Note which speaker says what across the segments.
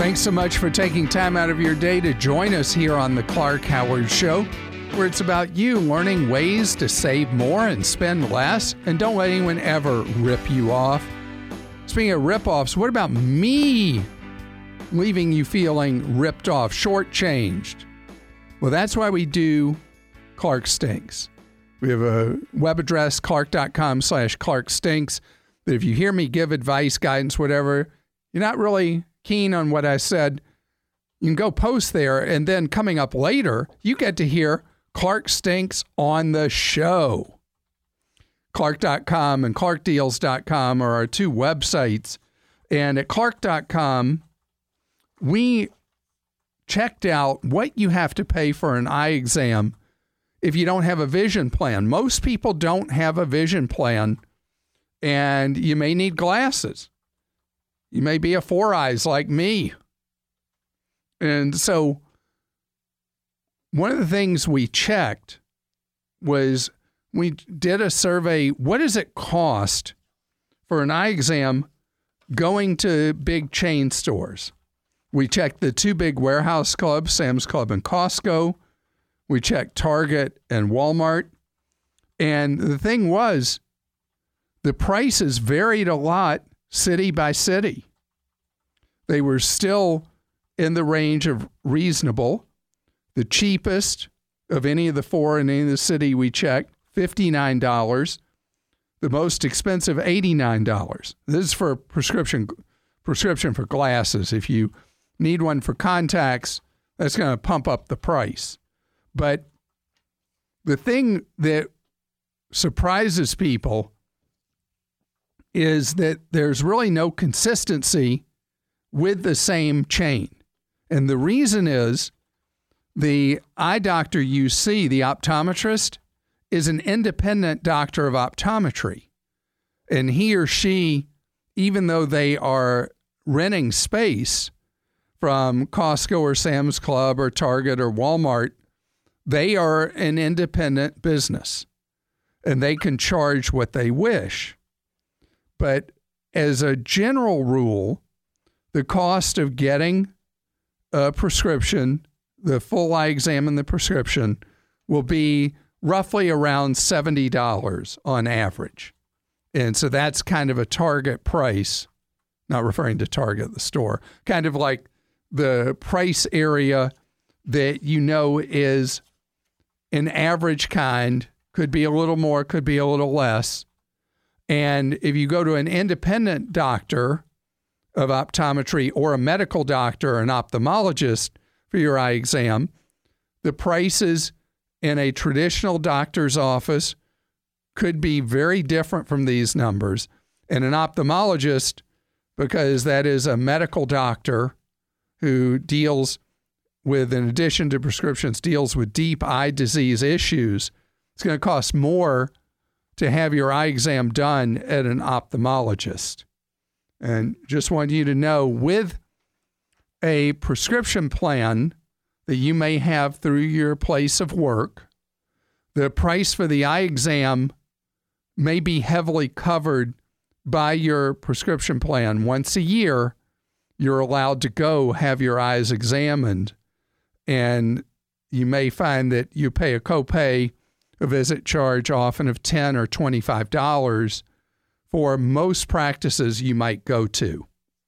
Speaker 1: Thanks so much for taking time out of your day to join us here on the Clark Howard Show, where it's about you learning ways to save more and spend less, and don't let anyone ever rip you off. Speaking of rip-offs, what about me leaving you feeling ripped off, shortchanged? Well, that's why we do Clark Stinks. We have a web address, clark.com/Clark Stinks, that if you hear me give advice, guidance, whatever, you're not really keen on what I said, you can go post there, and then coming up later, you get to hear Clark Stinks on the show. Clark.com and ClarkDeals.com are our two websites. And at Clark.com, we checked out what you have to pay for an eye exam if you don't have a vision plan. Most people don't have a vision plan, and you may need glasses. You may be a four eyes like me. And so one of the things we checked was we did a survey. What does it cost for an eye exam going to big chain stores? We checked the two big warehouse clubs, Sam's Club and Costco. We checked Target and Walmart. And the thing was, the prices varied a lot city by city. They were still in the range of reasonable. The cheapest of any of the four in any of the city we checked, $59. The most expensive, $89. This is for prescription for glasses. If you need one for contacts, that's going to pump up the price. But the thing that surprises people is that there's really no consistency with the same chain. And the reason is the eye doctor you see, the optometrist, is an independent doctor of optometry. And he or she, even though they are renting space from Costco or Sam's Club or Target or Walmart, they are an independent business and they can charge what they wish. But as a general rule, the cost of getting a prescription, the full eye exam and the prescription, will be roughly around $70 on average. And so that's kind of a target price, not referring to Target, the store, kind of like the price area that you know is an average kind, could be a little more, could be a little less. And if you go to an independent doctor of optometry or a medical doctor or an ophthalmologist for your eye exam, the prices in a traditional doctor's office could be very different from these numbers. And an ophthalmologist, because that is a medical doctor who deals with, in addition to prescriptions, deals with deep eye disease issues, it's going to cost more to have your eye exam done at an ophthalmologist. And just want you to know, with a prescription plan that you may have through your place of work, the price for the eye exam may be heavily covered by your prescription plan. Once a year, you're allowed to go have your eyes examined, and you may find that you pay a copay, a visit charge often of $10 or $25 for most practices you might go to.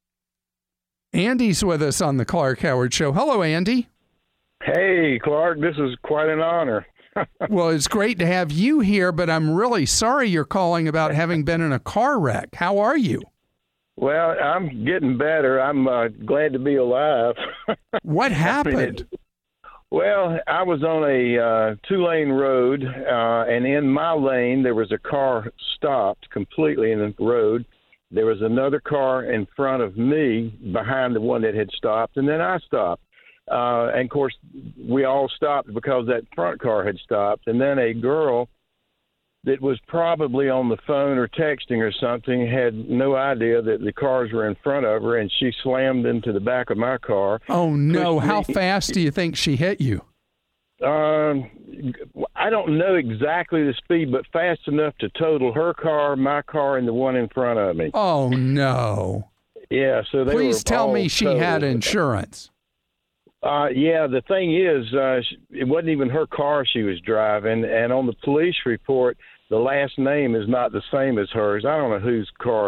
Speaker 1: Andy's with us on the Clark Howard Show. Hello, Andy.
Speaker 2: Hey, Clark. This is quite an honor.
Speaker 1: Well, it's great to have you here, but I'm really sorry you're calling about having been in a car wreck. How are you?
Speaker 2: Well, I'm getting better. I'm glad to be alive.
Speaker 1: What happened?
Speaker 2: Well, I was on a two-lane road, and in my lane, there was a car stopped completely in the road. There was another car in front of me behind the one that had stopped, and then I stopped. And, of course, we all stopped because that front car had stopped. And then a girl that was probably on the phone or texting or something had no idea that the cars were in front of her, and she slammed into the back of my car.
Speaker 1: Oh, no. How fast do you think she hit you?
Speaker 2: I don't know exactly the speed, but fast enough to total her car, my car, and the one in front of me.
Speaker 1: Oh, no.
Speaker 2: Yeah, so they
Speaker 1: Please
Speaker 2: were
Speaker 1: tell
Speaker 2: all
Speaker 1: me she
Speaker 2: totaled.
Speaker 1: had insurance.
Speaker 2: Yeah, the thing is, it wasn't even her car she was driving, and on the police report, the last name is not the same as hers. I don't know whose car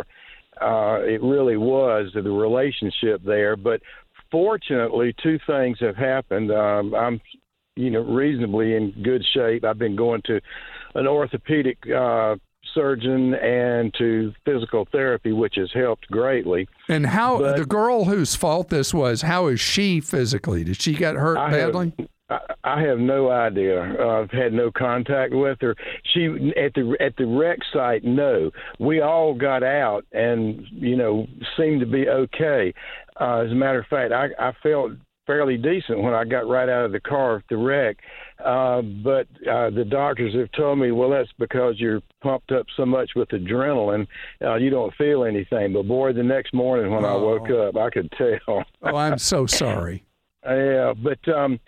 Speaker 2: it really was, the relationship there, but fortunately, two things have happened. I'm, reasonably in good shape. I've been going to an orthopedic surgeon and to physical therapy, which has helped greatly.
Speaker 1: And the girl whose fault this was, how is she physically? Did she get hurt badly?
Speaker 2: I have no idea. I've had no contact with her. She at the wreck site. No, we all got out and seemed to be okay. As a matter of fact, I felt fairly decent when I got right out of the car at the wreck. But the doctors have told me, well, that's because you're pumped up so much with adrenaline, you don't feel anything. But boy, the next morning when I woke up, I could tell.
Speaker 1: Oh, I'm so sorry.
Speaker 2: Yeah, but and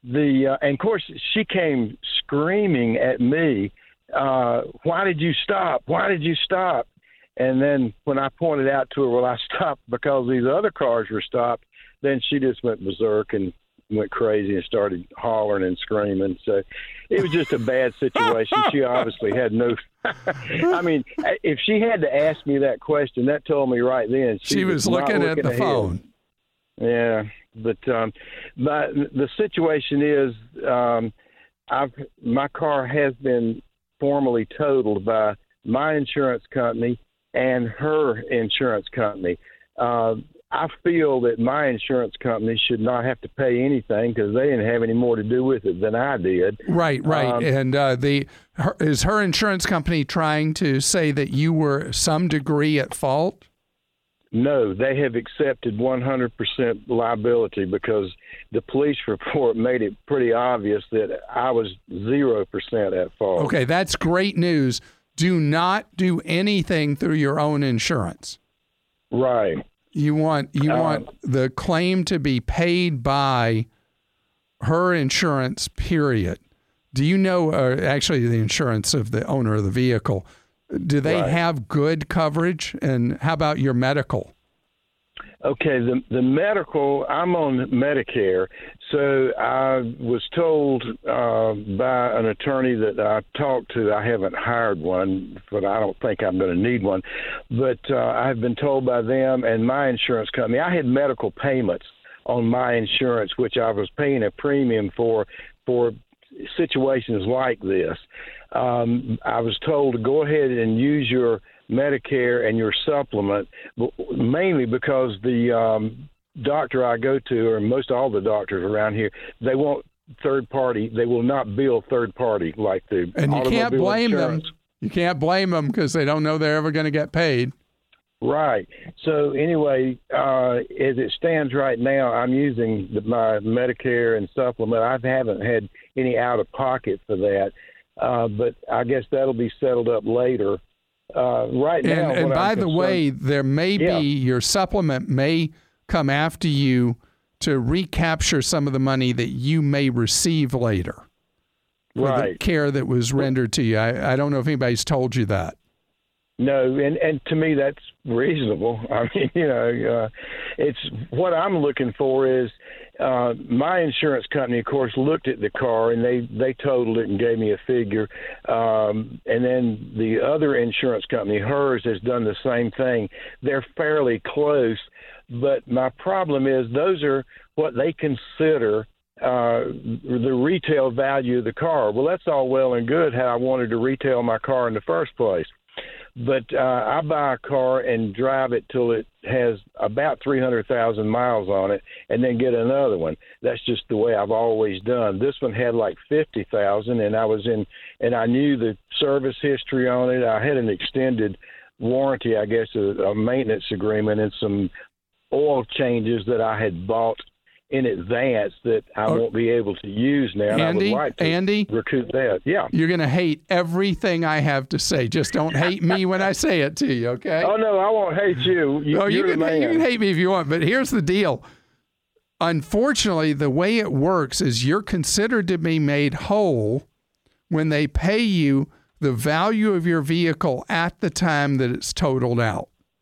Speaker 2: of course she came screaming at me, why did you stop? Why did you stop? And then when I pointed out to her, well, I stopped because these other cars were stopped, then she just went berserk and went crazy and started hollering and screaming. So it was just a bad situation. She obviously had no I mean, if she had to ask me that question, that told me right then
Speaker 1: she was looking at the phone.
Speaker 2: Yeah, but the situation is my car has been formally totaled by my insurance company and her insurance company. I feel that my insurance company should not have to pay anything because they didn't have any more to do with it than I did.
Speaker 1: Right. And is her insurance company trying to say that you were some degree at fault?
Speaker 2: No, they have accepted 100% liability because the police report made it pretty obvious that I was 0% at fault.
Speaker 1: Okay, that's great news. Do not do anything through your own insurance.
Speaker 2: Right.
Speaker 1: You want the claim to be paid by her insurance, period. Do you know, actually the insurance of the owner of the vehicle, do they have good coverage? And how about your medical?
Speaker 2: Okay, the medical, I'm on Medicare, so I was told by an attorney that I talked to, I haven't hired one, but I don't think I'm going to need one, but I've been told by them and my insurance company, I had medical payments on my insurance, which I was paying a premium for situations like this. I was told to go ahead and use your Medicare and your supplement, mainly because the doctor I go to, or most all the doctors around here, they want third party. They will not bill third party like the
Speaker 1: and you can't blame
Speaker 2: insurance.
Speaker 1: them. You can't blame them because they don't know they're ever going to get paid.
Speaker 2: Right. So anyway, as it stands right now, I'm using my Medicare and supplement. I haven't had any out of pocket for that, but I guess that'll be settled up later. Right now,
Speaker 1: and by the way, there may be your supplement may come after you to recapture some of the money that you may receive later for the care that was rendered to you. I don't know if anybody's told you that.
Speaker 2: No, and to me that's reasonable. I mean, it's what I'm looking for is my insurance company, of course, looked at the car and they totaled it and gave me a figure. And then the other insurance company, hers, has done the same thing. They're fairly close, but my problem is those are what they consider the retail value of the car. Well, that's all well and good how I wanted to retail my car in the first place. But I buy a car and drive it till it has about 300,000 miles on it and then get another one. That's just the way I've always done. This one had like 50,000 and I knew the service history on it. I had an extended warranty, I guess, a maintenance agreement and some oil changes that I had bought in advance that I won't be able to use now. And
Speaker 1: Andy,
Speaker 2: I would like to recoup that. Yeah.
Speaker 1: You're going to hate everything I have to say. Just don't hate me when I say it to you, okay?
Speaker 2: Oh, no, I won't hate you.
Speaker 1: You can hate me if you want, but here's the deal. Unfortunately, the way it works is you're considered to be made whole when they pay you the value of your vehicle at the time that it's totaled out.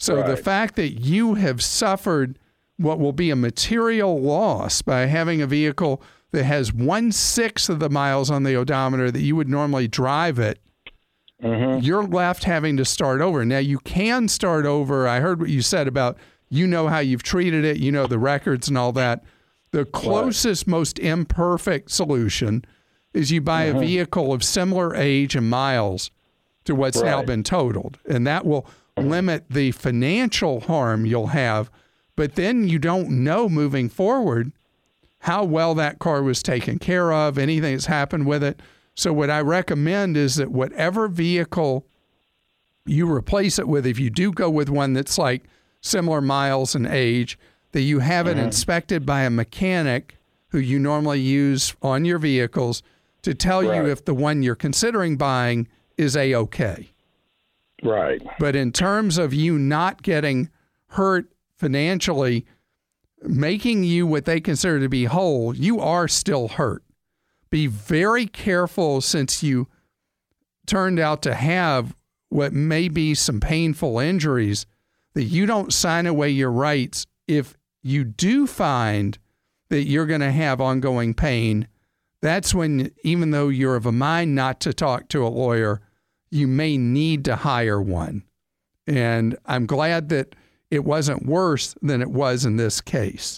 Speaker 1: So the fact that you have suffered what will be a material loss by having a vehicle that has 1/6 of the miles on the odometer that you would normally drive it, you're left having to start over. Now, you can start over. I heard what you said about, how you've treated it, the records and all that. The closest, most imperfect solution is you buy a vehicle of similar age and miles to what's now been totaled. And that will limit the financial harm you'll have. But then you don't know moving forward how well that car was taken care of, anything that's happened with it. So what I recommend is that whatever vehicle you replace it with, if you do go with one that's like similar miles and age, that you have it inspected by a mechanic who you normally use on your vehicles to tell you if the one you're considering buying is A-okay.
Speaker 2: Right.
Speaker 1: But in terms of you not getting hurt financially, making you what they consider to be whole, you are still hurt. Be very careful, since you turned out to have what may be some painful injuries, that you don't sign away your rights if you do find that you're going to have ongoing pain. That's when, even though you're of a mind not to talk to a lawyer, you may need to hire one. And I'm glad that it wasn't worse than it was in this case.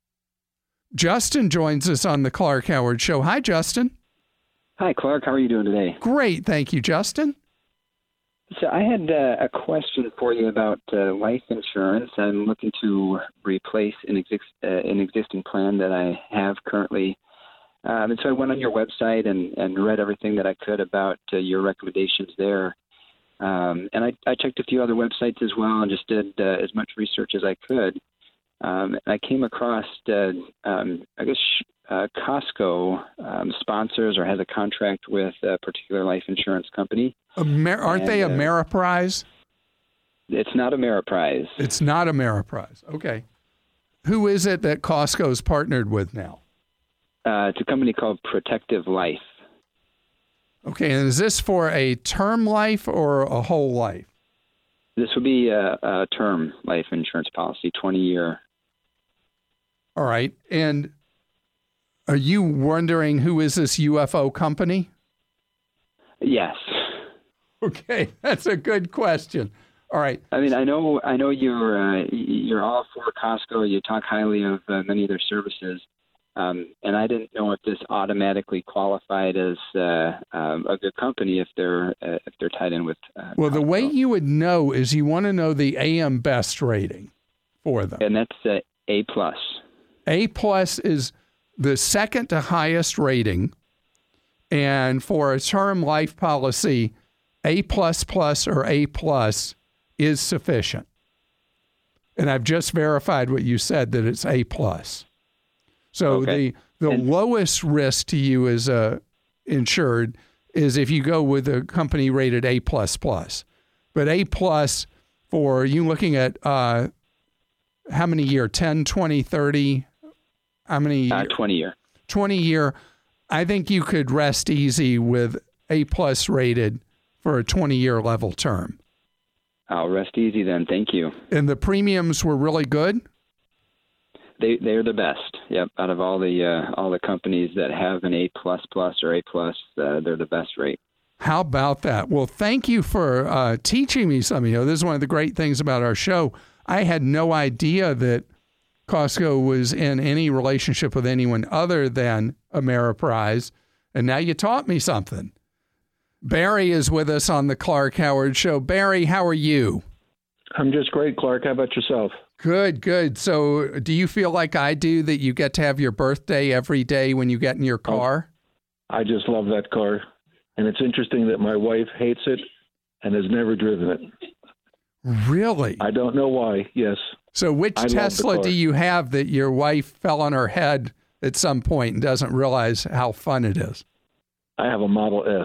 Speaker 1: Justin joins us on the Clark Howard Show. Hi, Justin.
Speaker 3: Hi, Clark. How are you doing today?
Speaker 1: Great. Thank you, Justin.
Speaker 3: So I had a question for you about life insurance. I'm looking to replace an existing plan that I have currently. And so I went on your website and read everything that I could about your recommendations there. And I checked a few other websites as well and just did as much research as I could. And I came across, Costco sponsors or has a contract with a particular life insurance company.
Speaker 1: Aren't they Ameriprise?
Speaker 3: It's not Ameriprise.
Speaker 1: It's not Ameriprise. Okay. Who is it that Costco's partnered with now?
Speaker 3: It's a company called Protective Life.
Speaker 1: Okay, and is this for a term life or a whole life?
Speaker 3: This would be a term life insurance policy, 20-year.
Speaker 1: All right. And are you wondering who is this UFO company?
Speaker 3: Yes.
Speaker 1: Okay, that's a good question. All right.
Speaker 3: I mean, I know you're all for Costco. You talk highly of many of their services. And I didn't know if this automatically qualified as a good company if they're tied in with.
Speaker 1: Well,
Speaker 3: Costco.
Speaker 1: The way you would know is you want to know the AM Best rating for them,
Speaker 3: and that's A+.
Speaker 1: A+ is the second to highest rating, and for a term life policy, A++ or A+ is sufficient. And I've just verified what you said, that it's A+. So the lowest risk to you as insured is if you go with a company rated A++. But A+ for you looking at how many year, 10, 20, 30, how many year?
Speaker 3: 20 year.
Speaker 1: 20 year. I think you could rest easy with A+ rated for a 20-year level term.
Speaker 3: I'll rest easy then. Thank you.
Speaker 1: And the premiums were really good?
Speaker 3: They're the best. Yep. Out of all the companies that have an A++ or A+, they're the best rate.
Speaker 1: How about that? Well, thank you for teaching me something. This is one of the great things about our show. I had no idea that Costco was in any relationship with anyone other than Ameriprise, and now you taught me something. Barry is with us on the Clark Howard Show. Barry, how are you?
Speaker 4: I'm just great, Clark. How about yourself?
Speaker 1: Good, good. So do you feel like I do, that you get to have your birthday every day when you get in your car?
Speaker 4: I just love that car. And it's interesting that my wife hates it and has never driven it.
Speaker 1: Really?
Speaker 4: I don't know why, yes.
Speaker 1: So which Tesla do you have that your wife fell on her head at some point and doesn't realize how fun it is?
Speaker 4: I have a Model S.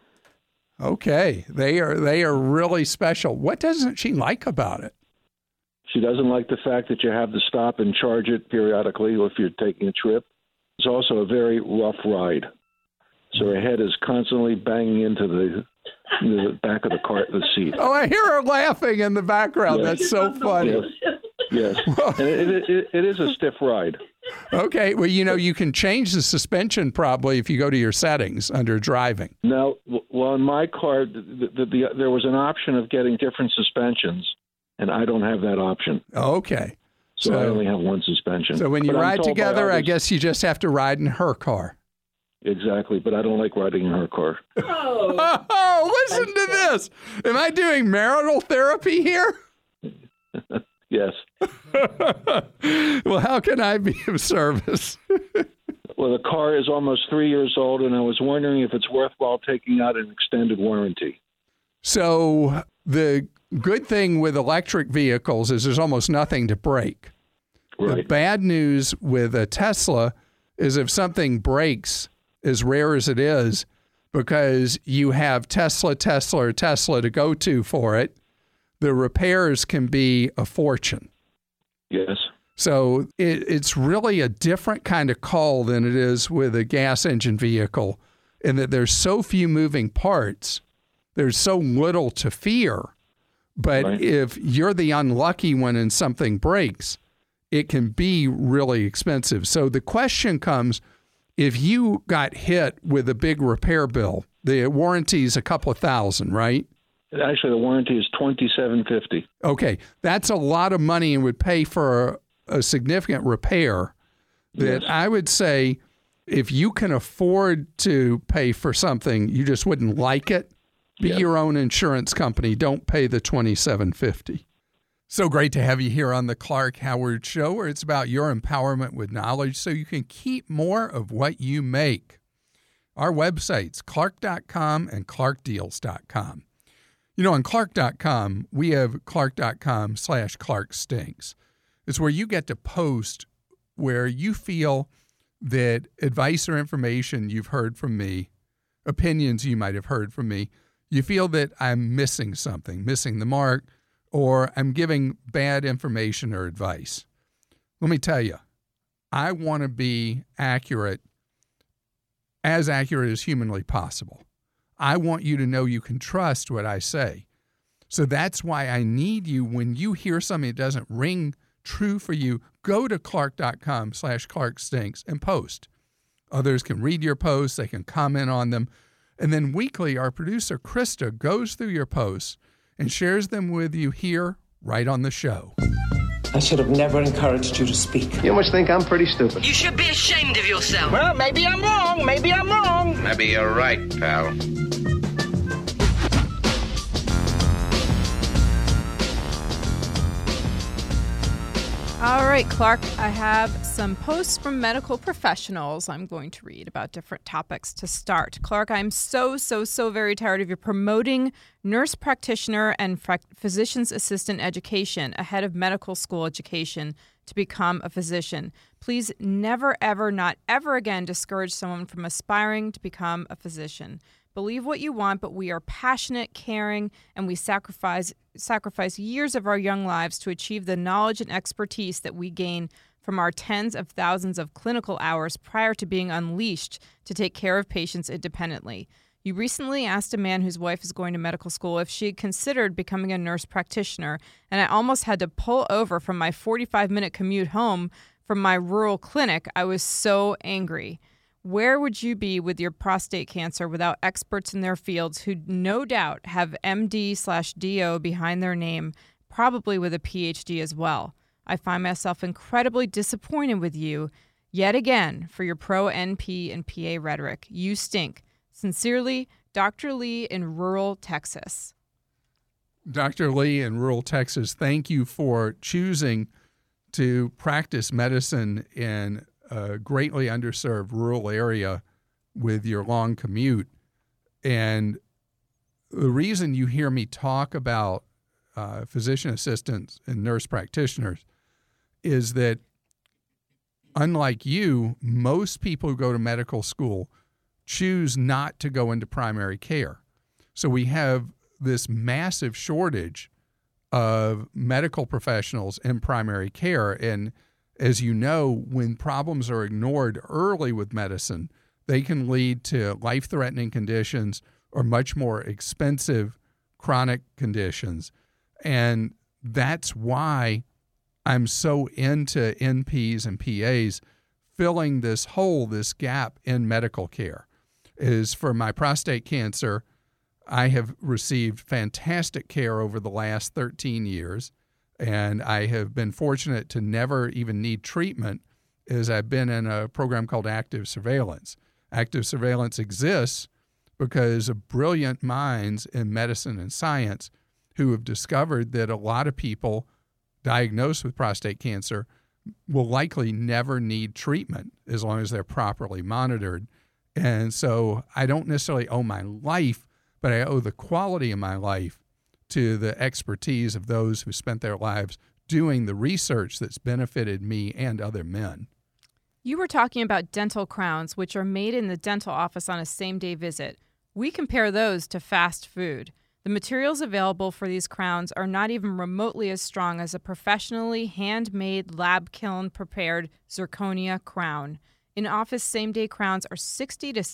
Speaker 1: Okay. They are really special. What doesn't she like about it?
Speaker 4: She doesn't like the fact that you have to stop and charge it periodically if you're taking a trip. It's also a very rough ride. So her head is constantly banging into the the back of the car, the seat.
Speaker 1: Oh, I hear her laughing in the background.
Speaker 4: Yeah.
Speaker 1: That's so funny.
Speaker 4: Yes. And it is a stiff ride.
Speaker 1: Okay. Well, you can change the suspension probably if you go to your settings under driving.
Speaker 4: Now, well, in my car, there was an option of getting different suspensions, and I don't have that option.
Speaker 1: Okay.
Speaker 4: So I only have one suspension.
Speaker 1: So when you ride together, I guess you just have to ride in her car.
Speaker 4: Exactly, but I don't like riding in her car.
Speaker 1: Oh, listen to this. Am I doing marital therapy here?
Speaker 4: Yes.
Speaker 1: Well, how can I be of service?
Speaker 4: Well, the car is almost 3 years old, and I was wondering if it's worthwhile taking out an extended warranty.
Speaker 1: So the good thing with electric vehicles is there's almost nothing to break.
Speaker 4: Right.
Speaker 1: The bad news with a Tesla is if something breaks, as rare as it is, because you have Tesla to go to for it, the repairs can be a fortune.
Speaker 4: Yes.
Speaker 1: So it's really a different kind of call than it is with a gas engine vehicle in that there's so few moving parts. There's so little to fear. But
Speaker 4: Right.
Speaker 1: if you're the unlucky one and something breaks, it can be really expensive. So the question comes, if you got hit with a big repair bill, the warranty's a couple of $1,000, right?
Speaker 4: Actually, the warranty is $2,750.
Speaker 1: Okay, that's a lot of money and would pay for a significant repair. That
Speaker 4: Yes.
Speaker 1: I would say if you can afford to pay for something, you just wouldn't like it, be
Speaker 4: Yep.
Speaker 1: your own insurance company. Don't pay the $2,750. So great to have you here on the Clark Howard Show, where it's about your empowerment with knowledge so you can keep more of what you make. Our websites, clark.com and clarkdeals.com. On clark.com, we have clark.com/clarkstinks. It's where you get to post where you feel that advice or information you've heard from me, opinions you might have heard from me, you feel that I'm missing something, missing the mark, or I'm giving bad information or advice. Let me tell you, I want to be accurate, as accurate as humanly possible. I want you to know you can trust what I say. So that's why I need you, when you hear something that doesn't ring true for you, go to clark.com/clarkstinks and post. Others can read your posts, they can comment on them. And then weekly, our producer, Krista, goes through your posts and shares them with you here right on the show.
Speaker 5: I should have never encouraged you to speak.
Speaker 6: You must think I'm pretty stupid.
Speaker 7: You should be ashamed of yourself.
Speaker 5: Well, maybe I'm wrong. Maybe I'm wrong.
Speaker 6: Maybe you're right, pal.
Speaker 8: All right, Clark, I have some posts from medical professionals I'm going to read about different topics to start. Clark, I'm so very tired of you promoting nurse practitioner and physician's assistant education ahead of medical school education to become a physician. Please never, ever, not ever again discourage someone from aspiring to become a physician. Believe what you want, but we are passionate, caring, and we sacrifice years of our young lives to achieve the knowledge and expertise that we gain from our tens of thousands of clinical hours prior to being unleashed to take care of patients independently. You recently asked a man whose wife is going to medical school if she had considered becoming a nurse practitioner, and I almost had to pull over from my 45-minute commute home from my rural clinic. I was so angry. Where would you be with your prostate cancer without experts in their fields who no doubt have MD/DO behind their name, probably with a PhD as well? I find myself incredibly disappointed with you yet again for your pro-NP and PA rhetoric. You stink. Sincerely, Dr. Lee in rural Texas.
Speaker 1: Dr. Lee in rural Texas, thank you for choosing to practice medicine in a greatly underserved rural area with your long commute. And the reason you hear me talk about physician assistants and nurse practitioners is that, unlike you, most people who go to medical school choose not to go into primary care. So we have this massive shortage of medical professionals in primary care. And as you know, when problems are ignored early with medicine, they can lead to life-threatening conditions or much more expensive chronic conditions. And that's why I'm so into NPs and PAs filling this hole, this gap in medical care. Is for my prostate cancer, I have received fantastic care over the last 13 years, and I have been fortunate to never even need treatment, as I've been in a program called active surveillance. Active surveillance exists because of brilliant minds in medicine and science who have discovered that a lot of people diagnosed with prostate cancer will likely never need treatment as long as they're properly monitored. And so I don't necessarily owe my life, but I owe the quality of my life to the expertise of those who spent their lives doing the research that's benefited me and other men.
Speaker 8: You were talking about dental crowns, which are made in the dental office on a same-day visit. We compare those to fast food. The materials available for these crowns are not even remotely as strong as a professionally handmade, lab kiln-prepared zirconia crown. In-office same-day crowns are 60 to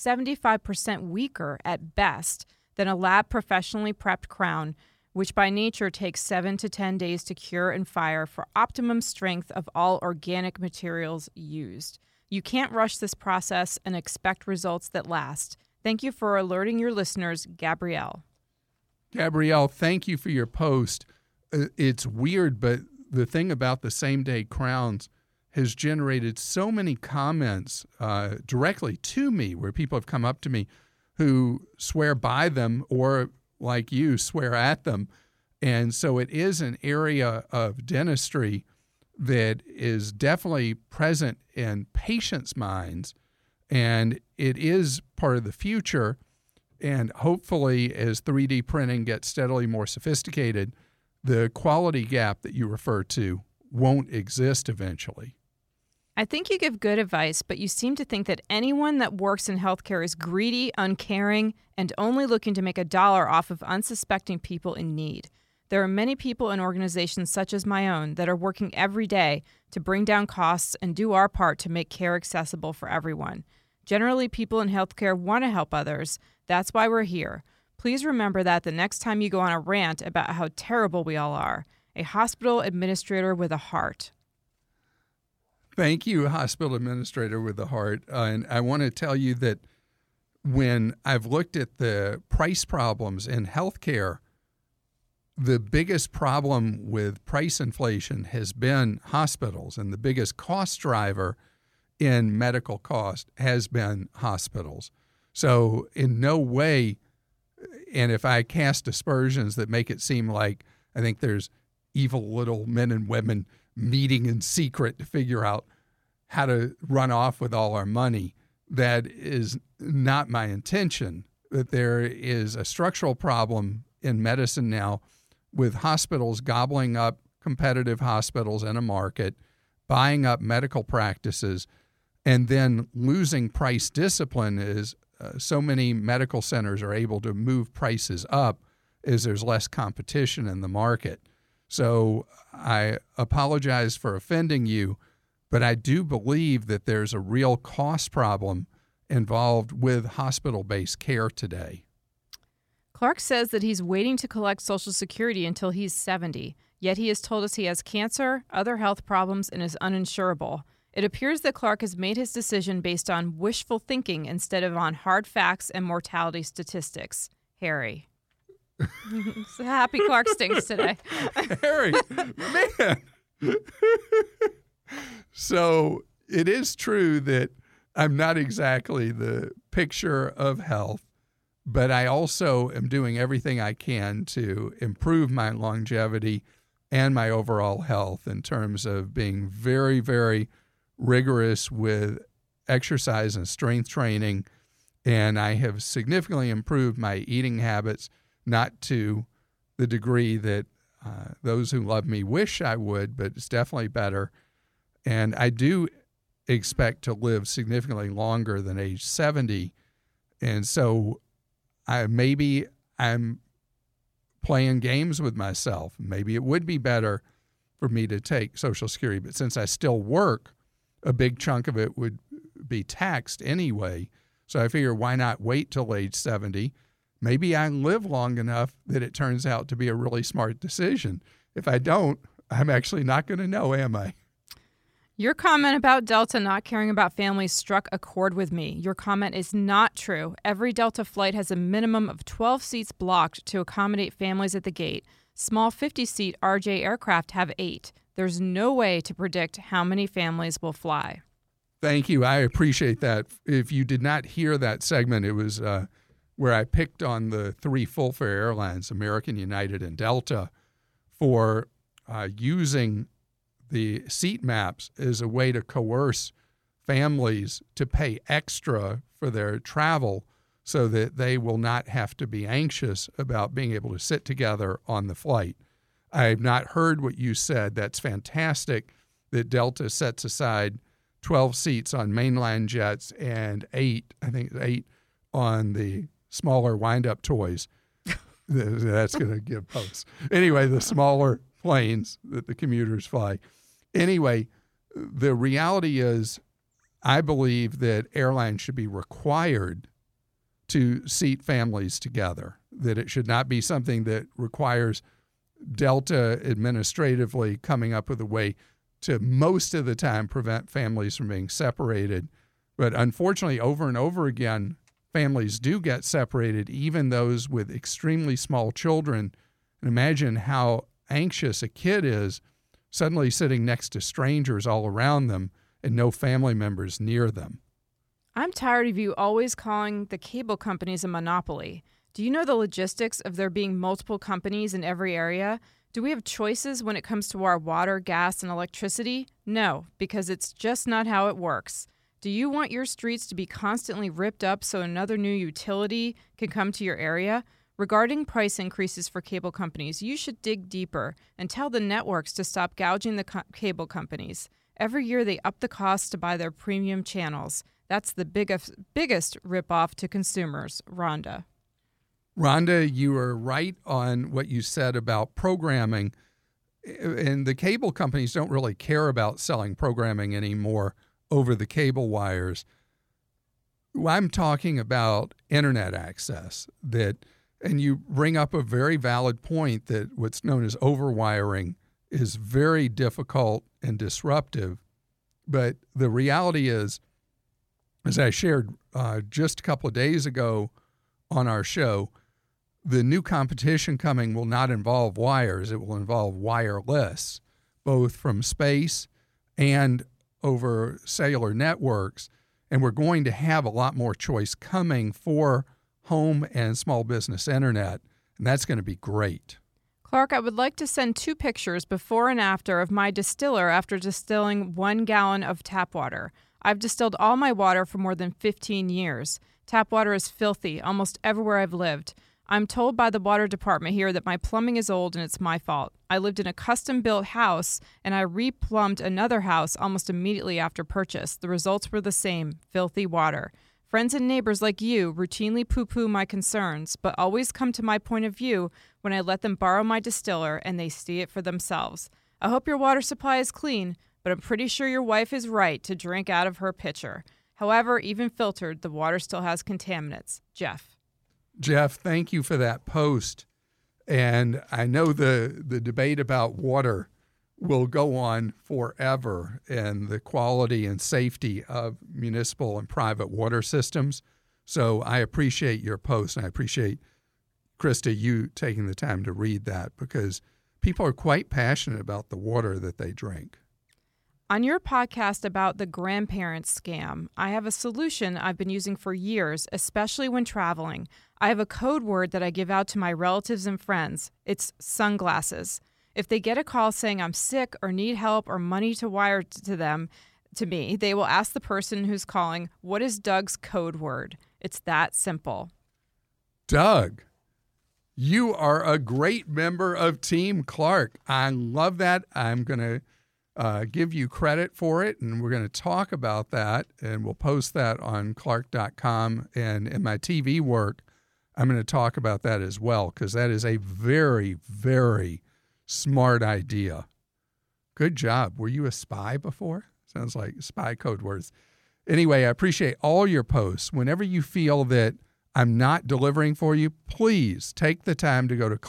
Speaker 8: 75% weaker at best than a lab professionally prepped crown, which by nature takes 7 to 10 days to cure and fire for optimum strength of all organic materials used. You can't rush this process and expect results that last. Thank you for alerting your listeners, Gabrielle.
Speaker 1: Gabrielle, thank you for your post. It's weird, but the thing about the same-day crowns has generated so many comments directly to me, where people have come up to me who swear by them or, like you, swear at them. And so it is an area of dentistry that is definitely present in patients' minds, and it is part of the future. And hopefully, as 3D printing gets steadily more sophisticated, the quality gap that you refer to won't exist eventually.
Speaker 8: I think you give good advice, but you seem to think that anyone that works in healthcare is greedy, uncaring, and only looking to make a dollar off of unsuspecting people in need. There are many people in organizations such as my own that are working every day to bring down costs and do our part to make care accessible for everyone. Generally, people in healthcare want to help others. That's why we're here. Please remember that the next time you go on a rant about how terrible we all are. A hospital administrator with a heart.
Speaker 1: Thank you, hospital administrator with a heart. And I want to tell you that when I've looked at the price problems in healthcare, the biggest problem with price inflation has been hospitals, and the biggest cost driver in medical cost has been hospitals. So in no way, and if I cast aspersions that make it seem like I think there's evil little men and women meeting in secret to figure out how to run off with all our money, that is not my intention. That there is a structural problem in medicine now with hospitals gobbling up competitive hospitals in a market, buying up medical practices, and then losing price discipline as so many medical centers are able to move prices up as there's less competition in the market. So I apologize for offending you, but I do believe that there's a real cost problem involved with hospital-based care today.
Speaker 8: Clark says that he's waiting to collect Social Security until he's 70, yet he has told us he has cancer, other health problems, and is uninsurable. It appears that Clark has made his decision based on wishful thinking instead of on hard facts and mortality statistics. Harry. It's a happy Clark stinks today.
Speaker 1: Harry, man. So it is true that I'm not exactly the picture of health, but I also am doing everything I can to improve my longevity and my overall health in terms of being very, very rigorous with exercise and strength training. And I have significantly improved my eating habits, not to the degree that those who love me wish I would, but it's definitely better. And I do expect to live significantly longer than age 70. And so maybe I'm playing games with myself. Maybe it would be better for me to take Social Security, but since I still work, a big chunk of it would be taxed anyway. So I figure, why not wait till age 70, maybe I live long enough that it turns out to be a really smart decision. If I don't, I'm actually not going to know, am I?
Speaker 8: Your comment about Delta not caring about families struck a chord with me. Your comment is not true. Every Delta flight has a minimum of 12 seats blocked to accommodate families at the gate. Small 50-seat RJ aircraft have 8. There's no way to predict how many families will fly.
Speaker 1: Thank you. I appreciate that. If you did not hear that segment, it was where I picked on the 3 full-fare airlines, American, United, and Delta, for using the seat maps as a way to coerce families to pay extra for their travel so that they will not have to be anxious about being able to sit together on the flight. I have not heard what you said. That's fantastic that Delta sets aside 12 seats on mainline jets and 8 on the smaller wind-up toys. That's going to give posts. Anyway, the smaller planes that the commuters fly. Anyway, the reality is I believe that airlines should be required to seat families together, that it should not be something that requires Delta administratively coming up with a way to most of the time prevent families from being separated. But unfortunately, over and over again, families do get separated, even those with extremely small children. And imagine how anxious a kid is suddenly sitting next to strangers all around them and no family members near them.
Speaker 8: I'm tired of you always calling the cable companies a monopoly. Do you know the logistics of there being multiple companies in every area? Do we have choices when it comes to our water, gas, and electricity? No, because it's just not how it works. Do you want your streets to be constantly ripped up so another new utility can come to your area? Regarding price increases for cable companies, you should dig deeper and tell the networks to stop gouging the cable companies. Every year they up the cost to buy their premium channels. That's the biggest ripoff to consumers. Rhonda.
Speaker 1: Rhonda, you are right on what you said about programming. And the cable companies don't really care about selling programming anymore over the cable wires. I'm talking about internet access, and you bring up a very valid point that what's known as overwiring is very difficult and disruptive. But the reality is, as I shared just a couple of days ago on our show, the new competition coming will not involve wires. It will involve wireless, both from space and over cellular networks. And we're going to have a lot more choice coming for home and small business internet, and that's going to be great.
Speaker 8: Clark, I would like to send 2 pictures before and after of my distiller after distilling 1 gallon of tap water. I've distilled all my water for more than 15 years. Tap water is filthy almost everywhere I've lived. I'm told by the water department here that my plumbing is old and it's my fault. I lived in a custom-built house, and I replumbed another house almost immediately after purchase. The results were the same: filthy water. Friends and neighbors like you routinely poo-poo my concerns, but always come to my point of view when I let them borrow my distiller and they see it for themselves. I hope your water supply is clean, but I'm pretty sure your wife is right to drink out of her pitcher. However, even filtered, the water still has contaminants. Jeff.
Speaker 1: Jeff, thank you for that post. And I know the debate about water will go on forever, and the quality and safety of municipal and private water systems. So I appreciate your post, and I appreciate, Krista, you taking the time to read that, because people are quite passionate about the water that they drink.
Speaker 8: On your podcast about the grandparents scam, I have a solution I've been using for years, especially when traveling. I have a code word that I give out to my relatives and friends. It's sunglasses. If they get a call saying I'm sick or need help or money to wire to me, they will ask the person who's calling, what is Doug's code word? It's that simple.
Speaker 1: Doug, you are a great member of Team Clark. I love that. I'm going to give you credit for it, and we're going to talk about that, and we'll post that on Clark.com. And in my TV work, I'm going to talk about that as well, because that is a very, very smart idea. Good job. Were you a spy before? Sounds like spy code words. Anyway, I appreciate all your posts. Whenever you feel that I'm not delivering for you, please take the time to go to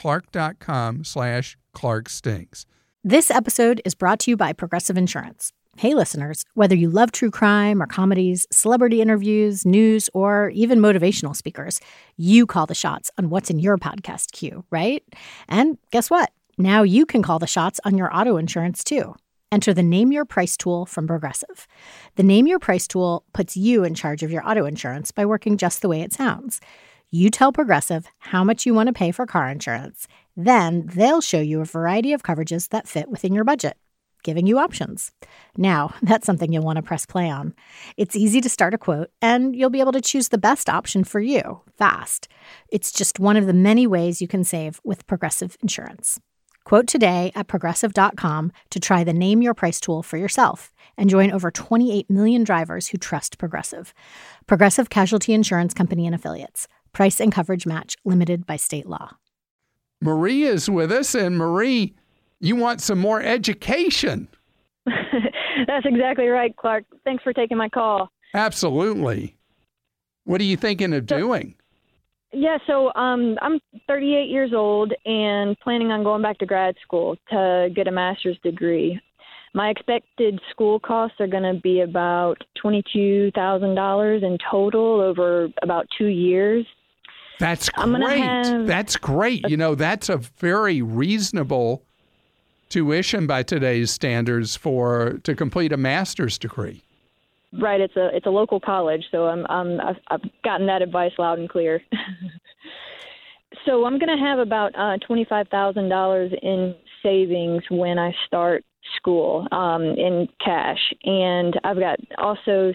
Speaker 1: clark.com/ClarkStinks.
Speaker 9: This episode is brought to you by Progressive Insurance. Hey, listeners, whether you love true crime or comedies, celebrity interviews, news, or even motivational speakers, you call the shots on what's in your podcast queue, right? And guess what? Now you can call the shots on your auto insurance, too. Enter the Name Your Price tool from Progressive. The Name Your Price tool puts you in charge of your auto insurance by working just the way it sounds. You tell Progressive how much you want to pay for car insurance. Then they'll show you a variety of coverages that fit within your budget, giving you options. Now, that's something you'll want to press play on. It's easy to start a quote, and you'll be able to choose the best option for you fast. It's just one of the many ways you can save with Progressive Insurance. Quote today at Progressive.com to try the Name Your Price tool for yourself and join over 28 million drivers who trust Progressive. Progressive Casualty Insurance Company and Affiliates. Price and coverage match limited by state law.
Speaker 1: Marie is with us, and Marie, you want some more education.
Speaker 10: That's exactly right, Clark. Thanks for taking my call.
Speaker 1: Absolutely. What are you thinking of doing?
Speaker 10: Yeah, so I'm 38 years old and planning on going back to grad school to get a master's degree. My expected school costs are going to be about $22,000 in total over about 2 years.
Speaker 1: That's great. That's great. You know, that's a very reasonable tuition by today's standards to complete a master's degree.
Speaker 10: Right, it's a local college, so I've gotten that advice loud and clear. So I'm going to have about $25,000 in savings when I start school in cash, and I've got also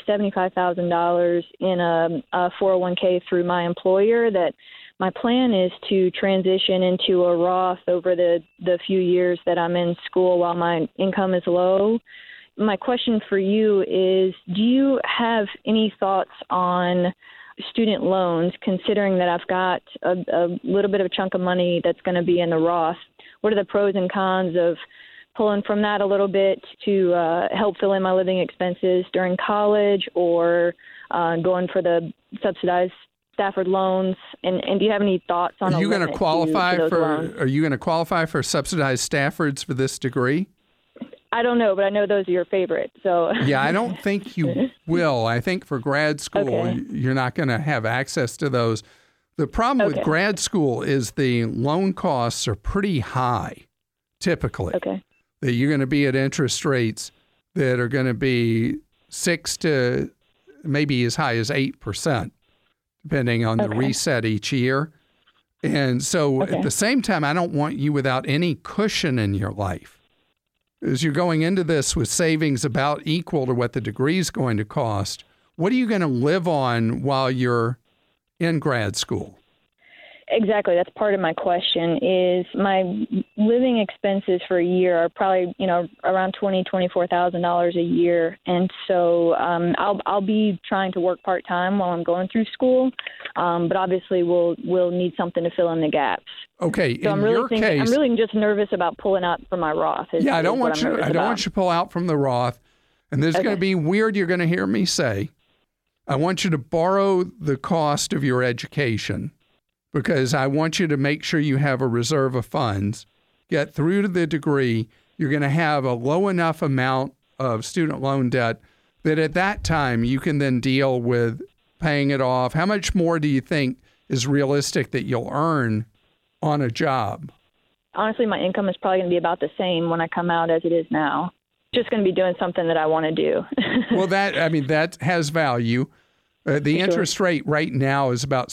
Speaker 10: $75,000 in a 401k through my employer that my plan is to transition into a Roth over the few years that I'm in school while my income is low. My question for you is, do you have any thoughts on student loans, considering that I've got a little bit of a chunk of money that's going to be in the Roth? What are the pros and cons of pulling from that a little bit to help fill in my living expenses during college, or going for the subsidized Stafford loans? And do you have any thoughts on
Speaker 1: Are you going to qualify
Speaker 10: loans?
Speaker 1: Are you going to qualify for subsidized Staffords for this degree?
Speaker 10: I don't know, but I know those are your favorite. So
Speaker 1: yeah, I don't think you will. I think for grad school, you're not going to have access to those. The problem with grad school is the loan costs are pretty high, typically.
Speaker 10: Okay.
Speaker 1: That you're going to be at interest rates that are going to be 6 to maybe as high as 8%, depending on the reset each year. And so at the same time, I don't want you without any cushion in your life. As you're going into this with savings about equal to what the degree is going to cost, what are you going to live on while you're in grad school?
Speaker 10: Exactly. That's part of my question. Is my living expenses for a year are probably, around $24,000 a year, and so I'll be trying to work part time while I'm going through school, but obviously we'll need something to fill in the gaps.
Speaker 1: Okay.
Speaker 10: So I'm really just nervous about pulling out from my Roth.
Speaker 1: I don't want you to pull out from the Roth, and this is going to be weird. You're going to hear me say, I want you to borrow the cost of your education, because I want you to make sure you have a reserve of funds, get through to the degree. You're going to have a low enough amount of student loan debt that at that time you can then deal with paying it off. How much more do you think is realistic that you'll earn on a job?
Speaker 10: Honestly, my income is probably going to be about the same when I come out as it is now. Just going to be doing something that I want to do.
Speaker 1: Well, that has value. The interest rate right now is about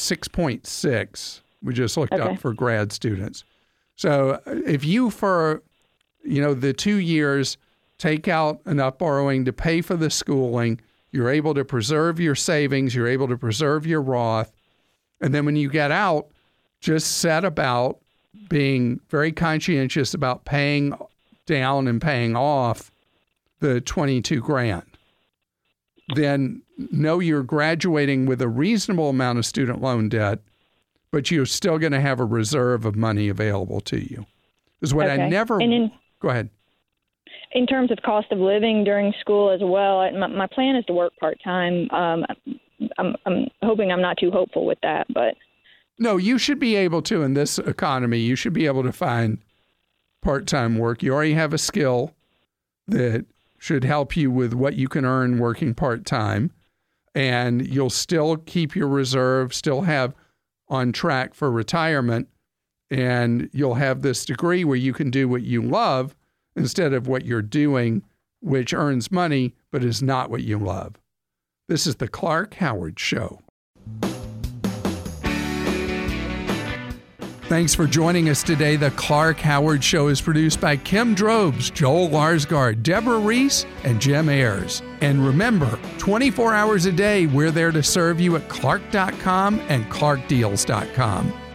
Speaker 1: 6.6. We just looked up for grad students. So if you, for the 2 years, take out enough borrowing to pay for the schooling, you're able to preserve your savings, you're able to preserve your Roth, and then when you get out, just set about being very conscientious about paying down and paying off the $22,000. Then know you're graduating with a reasonable amount of student loan debt, but you're still going to have a reserve of money available to you. Is what I never. Go ahead.
Speaker 10: In terms of cost of living during school as well, my plan is to work part time. I'm hoping I'm not too hopeful with that, but.
Speaker 1: No, you should be able to, in this economy, you should be able to find part-time work. You already have a skill that should help you with what you can earn working part-time, and you'll still keep your reserve, still have on track for retirement, and you'll have this degree where you can do what you love instead of what you're doing, which earns money but is not what you love. This is the Clark Howard Show. Thanks for joining us today. The Clark Howard Show is produced by Kim Drobes, Joel Larsgaard, Deborah Reese, and Jim Ayers. And remember, 24 hours a day, we're there to serve you at Clark.com and ClarkDeals.com.